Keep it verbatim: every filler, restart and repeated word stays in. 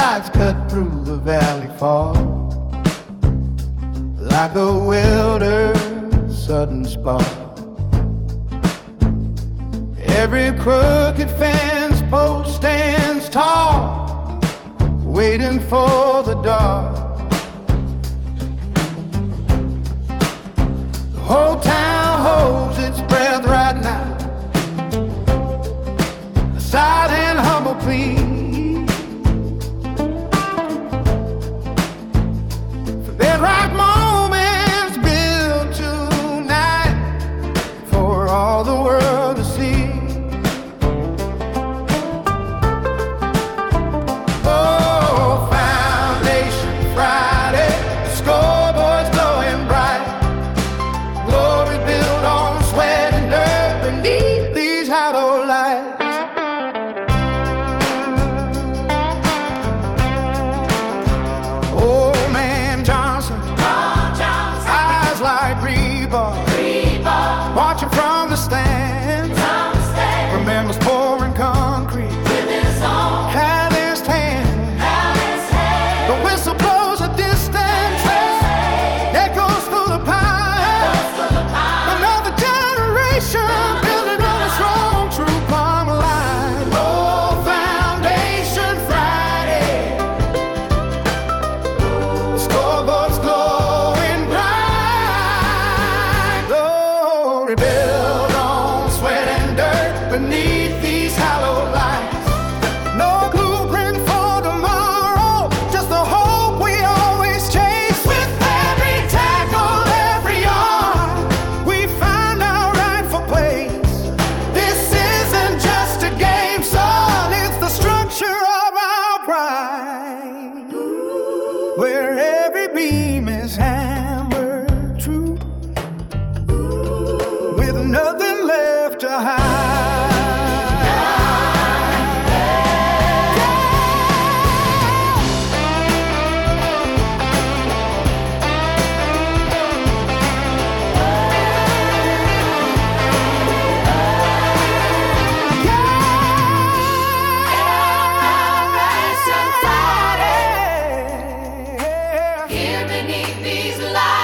lights cut through the valley fall like a welder's sudden spark. Every crooked fence post stands tall, waiting for the dark. The whole town holds its breath right now, a silent, humble plea for bedrock moments built tonight for all the world to see. Oh, Foundation Friday, the scoreboard's glowing bright. Glory built on sweat and dirt beneath these hollow lights. Old man Johnson, eyes like rebar, watching from the stands, remembers pouring concrete had his hand. The whistle blows a distance, echoes through the pine. Another generation building on a strong, true plumb line. Oh, Foundation Friday, scoreboard's glowing bright. Glory built on sweat and dirt beneath these hollow lights. No blueprint for tomorrow, just the hope we always chase. With every tackle, every yard, we find our rightful place. This isn't just a game, son, it's the structure of our pride, where every beam is hammered true, with nothing left to hide. Here beneath these lights.